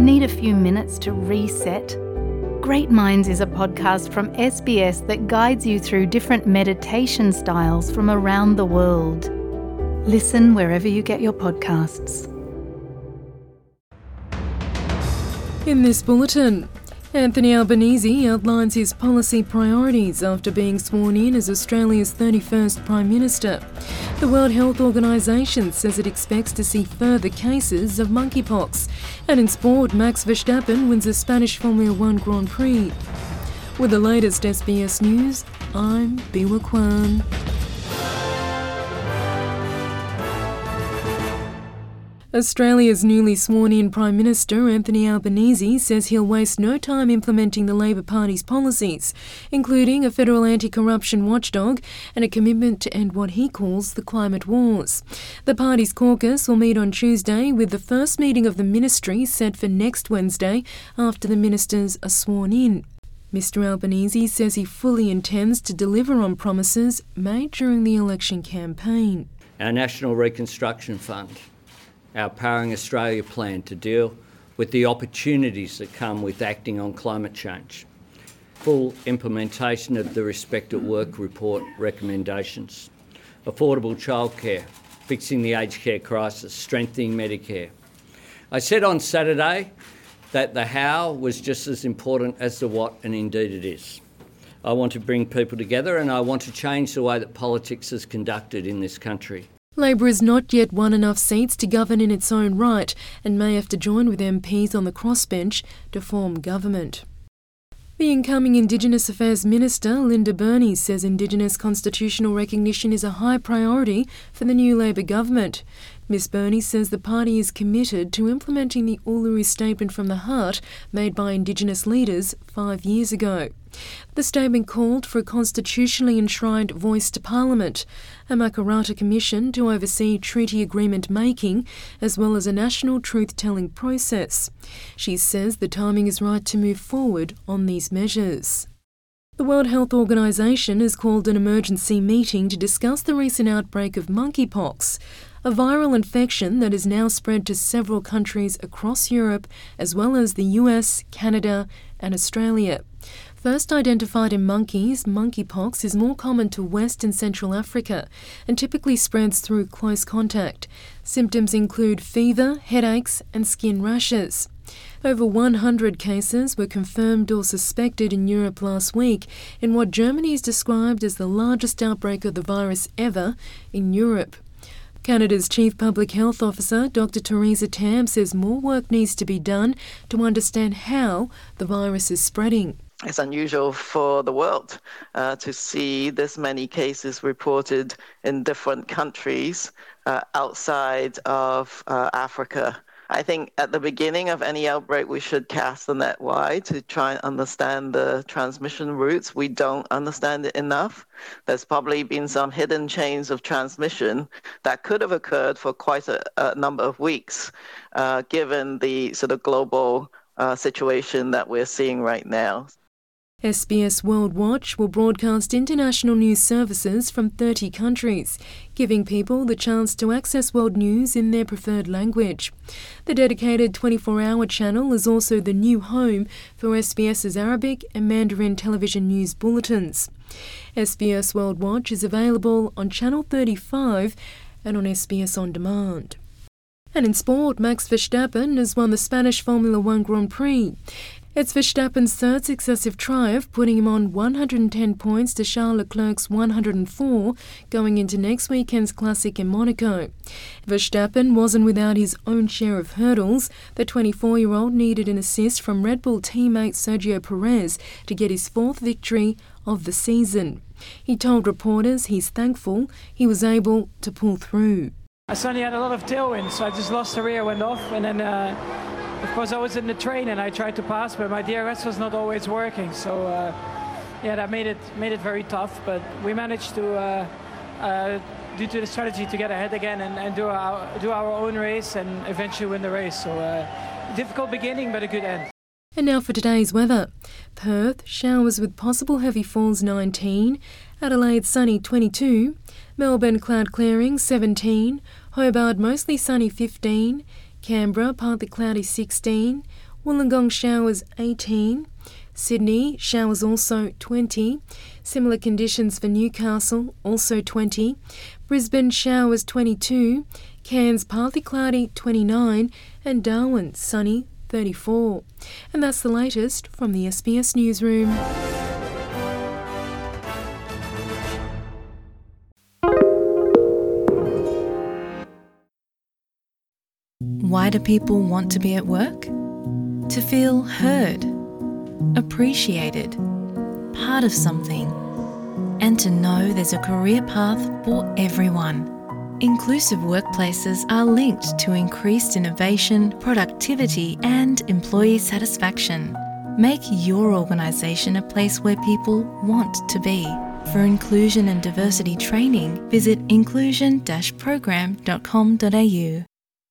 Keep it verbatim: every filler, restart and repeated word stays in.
Need a few minutes to reset? Great Minds is a podcast from S B S that guides you through different meditation styles from around the world. Listen wherever you get your podcasts. In this bulletin, Anthony Albanese outlines his policy priorities after being sworn in as Australia's thirty-first Prime Minister. The World Health Organisation says it expects to see further cases of monkeypox. And in sport, Max Verstappen wins the Spanish Formula One Grand Prix. With the latest S B S News, I'm Biwa Kwan. Australia's newly sworn-in Prime Minister, Anthony Albanese, says he'll waste no time implementing the Labor Party's policies, including a federal anti-corruption watchdog and a commitment to end what he calls the climate wars. The party's caucus will meet on Tuesday, with the first meeting of the ministry set for next Wednesday after the ministers are sworn in. Mister Albanese says he fully intends to deliver on promises made during the election campaign. Our National Reconstruction Fund, our Powering Australia plan to deal with the opportunities that come with acting on climate change, full implementation of the Respect at Work report recommendations, affordable childcare, fixing the aged care crisis, strengthening Medicare. I said on Saturday that the how was just as important as the what, and indeed it is. I want to bring people together, and I want to change the way that politics is conducted in this country. Labor has not yet won enough seats to govern in its own right and may have to join with M Ps on the crossbench to form government. The incoming Indigenous Affairs Minister, Linda Burney, says Indigenous constitutional recognition is a high priority for the new Labor government. Miss Burney says the party is committed to implementing the Uluru Statement from the Heart made by Indigenous leaders five years ago. The statement called for a constitutionally enshrined voice to Parliament, a Makarrata Commission to oversee treaty agreement making, as well as a national truth-telling process. She says the timing is right to move forward on these measures. The World Health Organisation has called an emergency meeting to discuss the recent outbreak of monkeypox, a viral infection that has now spread to several countries across Europe, as well as the U S, Canada and Australia. First identified in monkeys, monkeypox is more common to West and Central Africa and typically spreads through close contact. Symptoms include fever, headaches and skin rashes. Over one hundred cases were confirmed or suspected in Europe last week in what Germany has described as the largest outbreak of the virus ever in Europe. Canada's Chief Public Health Officer, Doctor Theresa Tam, says more work needs to be done to understand how the virus is spreading. It's unusual for the world uh, to see this many cases reported in different countries uh, outside of uh, Africa. I think at the beginning of any outbreak, we should cast the net wide to try and understand the transmission routes. We don't understand it enough. There's probably been some hidden chains of transmission that could have occurred for quite a, a number of weeks, uh, given the sort of global uh, situation that we're seeing right now. S B S World Watch will broadcast international news services from thirty countries, giving people the chance to access world news in their preferred language. The dedicated twenty-four hour channel is also the new home for SBS's Arabic and Mandarin television news bulletins. S B S World Watch is available on Channel thirty-five and on S B S On Demand. And in sport, Max Verstappen has won the Spanish Formula One Grand Prix. It's Verstappen's third successive triumph, putting him on one hundred ten points to Charles Leclerc's one hundred four, going into next weekend's Classic in Monaco. Verstappen wasn't without his own share of hurdles. The twenty-four-year-old needed an assist from Red Bull teammate Sergio Perez to get his fourth victory of the season. He told reporters he's thankful he was able to pull through. I suddenly had a lot of tailwind, so I just lost the rear, went off, and then uh, of course I was in the train and I tried to pass, but my D R S was not always working, so uh, yeah, that made it made it very tough. But we managed to, uh, uh, due to the strategy, to get ahead again and, and do our do our own race and eventually win the race. So uh, difficult beginning, but a good end. And now for today's weather. Perth, showers with possible heavy falls nineteen, Adelaide sunny twenty-two, Melbourne cloud clearing seventeen, Hobart mostly sunny fifteen, Canberra partly cloudy sixteen, Wollongong showers eighteen. Sydney showers also twenty. Similar conditions for Newcastle, also twenty. Brisbane showers twenty-two. Cairns partly cloudy twenty-nine. And Darwin sunny thirty-four. And that's the latest from the S B S Newsroom. Why do people want to be at work? To feel heard, appreciated, part of something, and to know there's a career path for everyone. Inclusive workplaces are linked to increased innovation, productivity, and employee satisfaction. Make your organisation a place where people want to be. For inclusion and diversity training, visit inclusion dash program dot com dot a u.